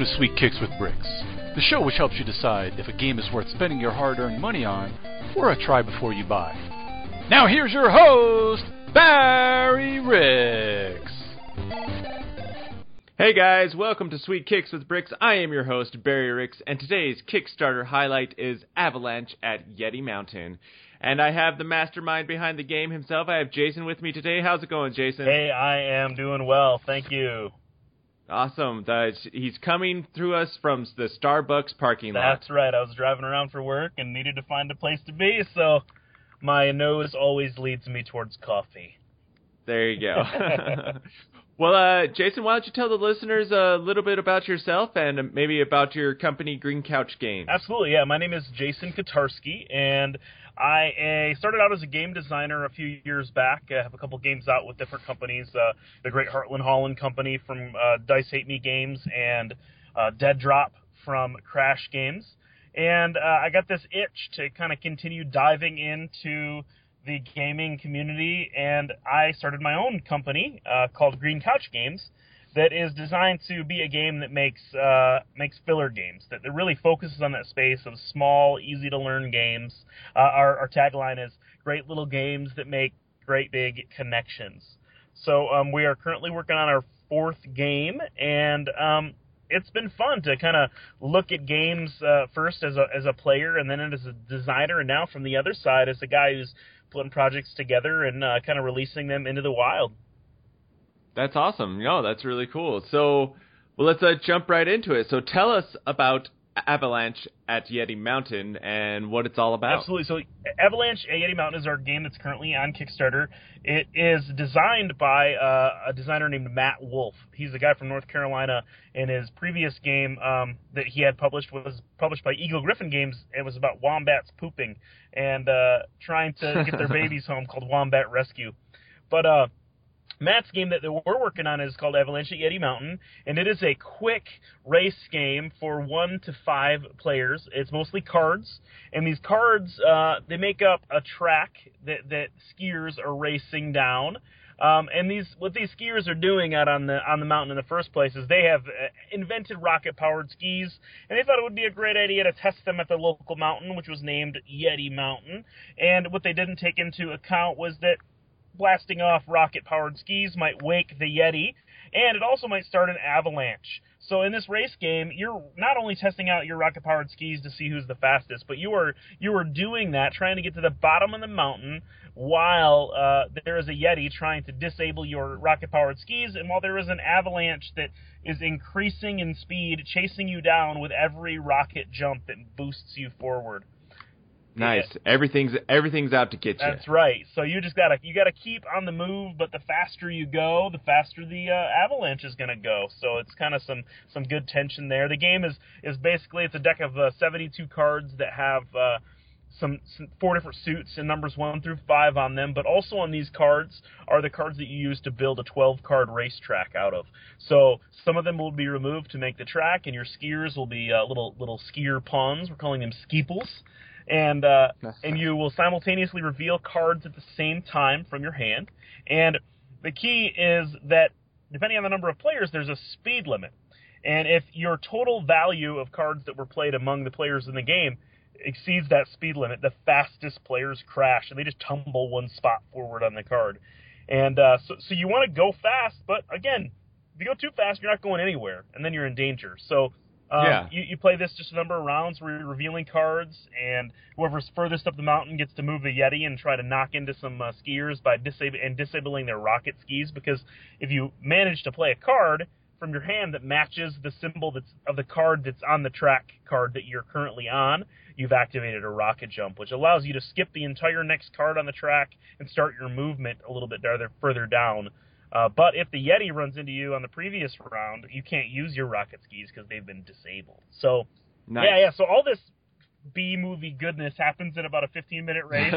Welcome to Sweet Kicks with Bricks, the show which helps you decide if a game is worth spending your hard-earned money on or a try before you buy. Now here's your host, Barry Ricks. Hey guys, welcome to Sweet Kicks with Bricks. I am your host, Barry Ricks, and today's Kickstarter highlight is Avalanche at Yeti Mountain. And I have the mastermind behind the game himself. I have Jason with me today. How's it going, Jason? Hey, I am doing well. Thank you. Awesome. He's coming through us from the Starbucks parking lot. That's right. I was driving around for work and needed to find a place to be, so my nose always leads me towards coffee. There you go. Well, Jason, why don't you tell the listeners a little bit about yourself and maybe about your company, Green Couch Games? Absolutely, yeah. My name is Jason Kotarski, and I started out as a game designer a few years back. I have a couple games out with different companies, the Great Heartland Holland Company from Dice Hate Me Games and Dead Drop from Crash Games. And I got this itch to kind of continue diving into the gaming community, and I started my own company called Green Couch Games that is designed to be a game that makes filler games, that really focuses on that space of small, easy-to-learn games. Our tagline is, great little games that make great big connections. So we are currently working on our fourth game, and it's been fun to kind of look at games first as a player and then as a designer, and now from the other side as a guy who's putting projects together and kind of releasing them into the wild. That's awesome. No, that's really cool. So, well, let's jump right into it. So tell us about Avalanche at Yeti Mountain and what it's all about. Absolutely. So Avalanche at Yeti Mountain is our game that's currently on Kickstarter. It is designed by a designer named Matt Wolf. He's a guy from North Carolina, and his previous game that he had published was published by Eagle Griffin Games. It was about wombats pooping and trying to get their babies home, called Wombat Rescue. But Matt's game that we're working on is called Avalanche at Yeti Mountain, and it is a quick race game for 1 to 5 players. It's mostly cards, and these cards, they make up a track that skiers are racing down. And what these skiers are doing out on the mountain in the first place is they have invented rocket-powered skis, and they thought it would be a great idea to test them at the local mountain, which was named Yeti Mountain. And what they didn't take into account was that blasting off rocket-powered skis might wake the Yeti, and it also might start an avalanche. So in this race game, you're not only testing out your rocket-powered skis to see who's the fastest, but you are doing that, trying to get to the bottom of the mountain while there is a Yeti trying to disable your rocket-powered skis, and while there is an avalanche that is increasing in speed, chasing you down with every rocket jump that boosts you forward. Nice. Yeah. Everything's out to get you. That's right. So you gotta keep on the move, but the faster you go, the faster the avalanche is gonna go. So it's kind of some good tension there. The game is basically, it's a deck of 72 cards that have some 4 different suits and numbers 1 through 5 on them, but also on these cards are the cards that you use to build a 12-card racetrack out of. So some of them will be removed to make the track, and your skiers will be little skier pawns. We're calling them skeeples. And you will simultaneously reveal cards at the same time from your hand. And the key is that, depending on the number of players, there's a speed limit. And if your total value of cards that were played among the players in the game exceeds that speed limit, the fastest players crash, and they just tumble 1 spot forward on the card. And so you want to go fast, but again, if you go too fast, you're not going anywhere, and then you're in danger. So you play this just a number of rounds where you're revealing cards, and whoever's furthest up the mountain gets to move the Yeti and try to knock into some skiers by disabling their rocket skis, because if you manage to play a card from your hand that matches the symbol of the card that's on the track card that you're currently on, you've activated a rocket jump, which allows you to skip the entire next card on the track and start your movement a little bit further down. But if the Yeti runs into you on the previous round, you can't use your rocket skis because they've been disabled. So, nice. Yeah. So all this B-movie goodness happens in about a 15-minute race,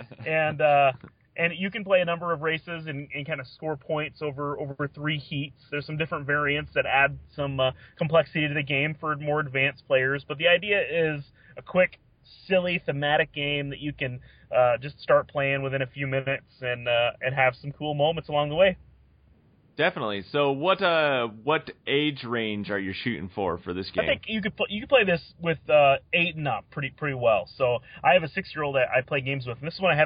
and you can play a number of races and kind of score points over 3 heats. There's some different variants that add some complexity to the game for more advanced players. But the idea is a quick, silly, thematic game that you can just start playing within a few minutes and have some cool moments along the way. Definitely. So what age range are you shooting for this game? I think you could play this with 8 and up pretty well. So I have a 6-year-old that I play games with, and this one I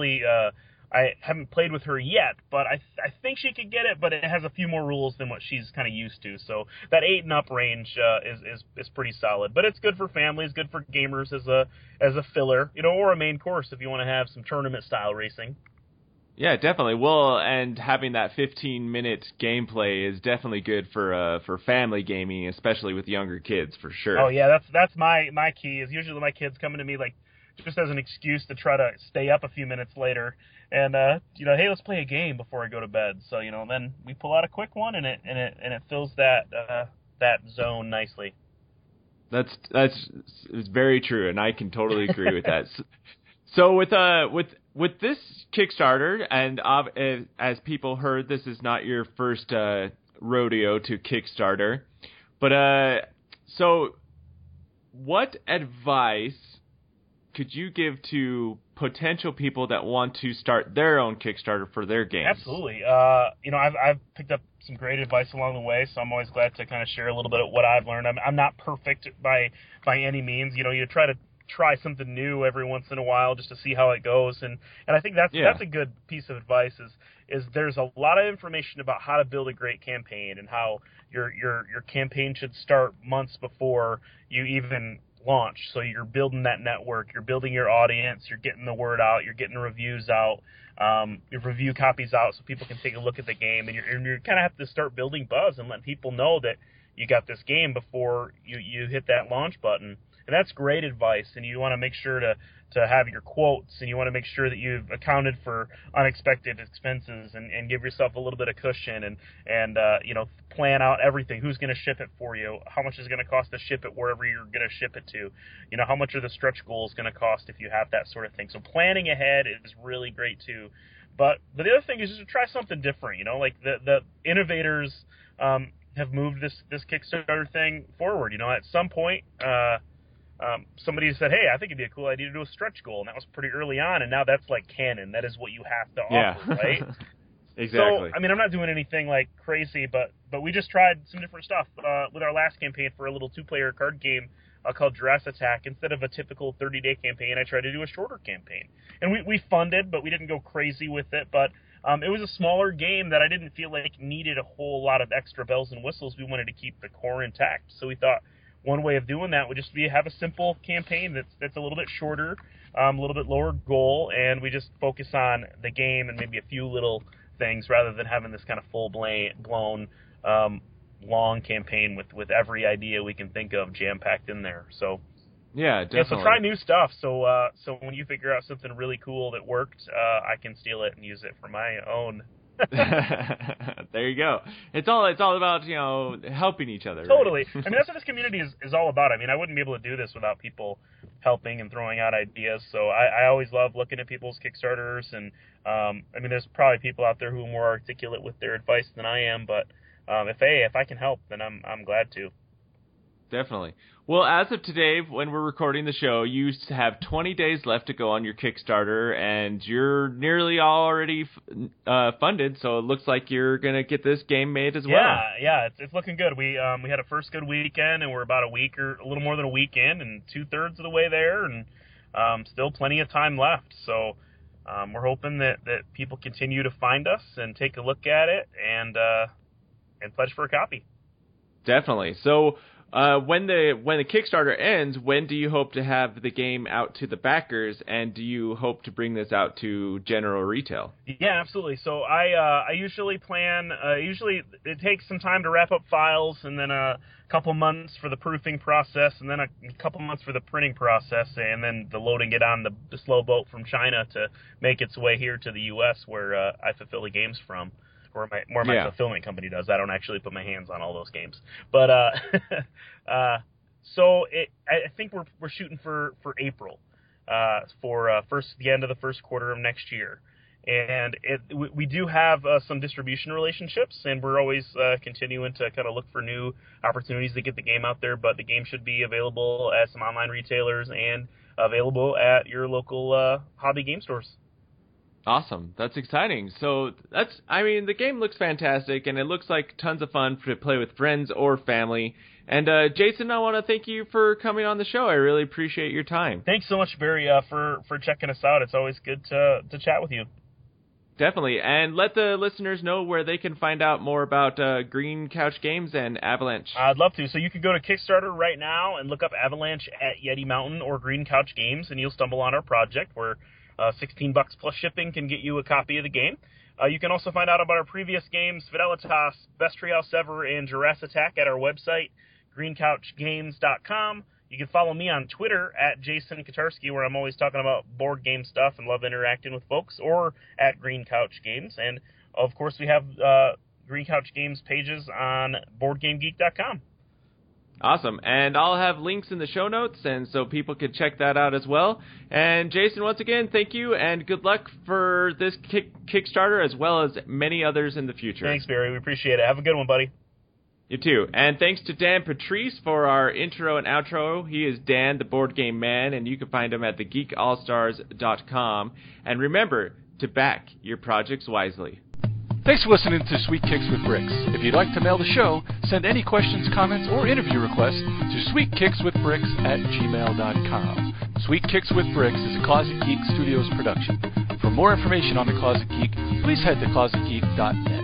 haven't played with her yet, but I think she could get it, but it has a few more rules than what she's kind of used to. So that 8 and up range is pretty solid, but it's good for families, good for gamers as a filler, or a main course if you want to have some tournament style racing. Yeah, definitely. Well, and having that 15-minute gameplay is definitely good for family gaming, especially with younger kids, for sure. Oh yeah, that's my key. Is usually my kids coming to me like just as an excuse to try to stay up a few minutes later, and hey, let's play a game before I go to bed. So then we pull out a quick one, and it fills that zone nicely. That's very true, and I can totally agree with that. So with this Kickstarter, and as people heard, this is not your first rodeo to Kickstarter, but so what advice could you give to potential people that want to start their own Kickstarter for their games? Absolutely. I've picked up some great advice along the way, so I'm always glad to kind of share a little bit of what I've learned. I'm not perfect by any means. You try something new every once in a while just to see how it goes, and I think that's a good piece of advice is there's a lot of information about how to build a great campaign and how your campaign should start months before you even launch. So you're building that network, you're building your audience, you're getting the word out, you're getting reviews out, your review copies out so people can take a look at the game, and you kind of have to start building buzz and let people know that you got this game before you hit that launch button. And that's great advice, and you want to make sure to have your quotes, and you want to make sure that you've accounted for unexpected expenses and give yourself a little bit of cushion and plan out everything. Who's going to ship it for you? How much is it going to cost to ship it wherever you're going to ship it to? How much are the stretch goals going to cost if you have that sort of thing? So planning ahead is really great too. But the other thing is just to try something different. Like the innovators have moved this Kickstarter thing forward. At some point, somebody said, hey, I think it'd be a cool idea to do a stretch goal, and that was pretty early on, and now that's like canon. That is what you have to offer, right? Exactly. So, I'm not doing anything like crazy, but we just tried some different stuff. With our last campaign for a little 2-player card game called Jurassic Attack, instead of a typical 30-day campaign, I tried to do a shorter campaign. And we funded, but we didn't go crazy with it, but it was a smaller game that I didn't feel like needed a whole lot of extra bells and whistles. We wanted to keep the core intact, so we thought one way of doing that would just be have a simple campaign that's a little bit shorter, a little bit lower goal, and we just focus on the game and maybe a few little things rather than having this kind of full-blown long campaign with every idea we can think of jam-packed in there. So yeah, definitely. So try new stuff. So when you figure out something really cool that worked, I can steal it and use it for my own. There you go. It's all about helping each other. Totally. Right? That's what this community is all about. I wouldn't be able to do this without people helping and throwing out ideas. So I always love looking at people's Kickstarters, and there's probably people out there who are more articulate with their advice than I am. But if I can help, then I'm glad to. Definitely. Well, as of today, when we're recording the show, you have 20 days left to go on your Kickstarter, and you're nearly already funded, so it looks like you're going to get this game made as well. Yeah, it's looking good. We had a first good weekend, and we're about a week or a little more than a week in, and 2/3 of the way there, and still plenty of time left. So we're hoping that people continue to find us and take a look at it and pledge for a copy. Definitely. So when the Kickstarter ends, when do you hope to have the game out to the backers, and do you hope to bring this out to general retail? Yeah, absolutely. So I usually plan. Usually it takes some time to wrap up files, and then a couple months for the proofing process, and then a couple months for the printing process, and then the loading it on the slow boat from China to make its way here to the U.S. where I fulfill the games from. Or my fulfillment company does. I don't actually put my hands on all those games. But so I think we're shooting for April, for the end of the first quarter of next year. And we do have some distribution relationships, and we're always continuing to kind of look for new opportunities to get the game out there. But the game should be available at some online retailers and available at your local hobby game stores. Awesome. That's exciting. So the game looks fantastic, and it looks like tons of fun to play with friends or family. And Jason, I want to thank you for coming on the show. I really appreciate your time. Thanks so much, Barry, for checking us out. It's always good to chat with you. Definitely. And let the listeners know where they can find out more about Green Couch Games and Avalanche. I'd love to. So you can go to Kickstarter right now and look up Avalanche at Yeti Mountain or Green Couch Games, and you'll stumble on our project where $16 plus shipping can get you a copy of the game. You can also find out about our previous games, Fidelitas, Best Treehouse Ever, and Jurassic Attack at our website, greencouchgames.com. You can follow me on Twitter at Jason Kotarski, where I'm always talking about board game stuff and love interacting with folks, or at Green Couch Games. And, of course, we have Green Couch Games pages on BoardGameGeek.com. Awesome. And I'll have links in the show notes, and so people can check that out as well. And Jason, once again, thank you, and good luck for this Kickstarter as well as many others in the future. Thanks, Barry. We appreciate it. Have a good one, buddy. You too. And thanks to Dan Patrice for our intro and outro. He is Dan, the Board Game Man, and you can find him at thegeekallstars.com. And remember to back your projects wisely. Thanks for listening to Sweet Kicks with Bricks. If you'd like to mail the show, send any questions, comments, or interview requests to sweetkickswithbricks@gmail.com. Sweet Kicks with Bricks is a Closet Geek Studios production. For more information on the Closet Geek, please head to closetgeek.net.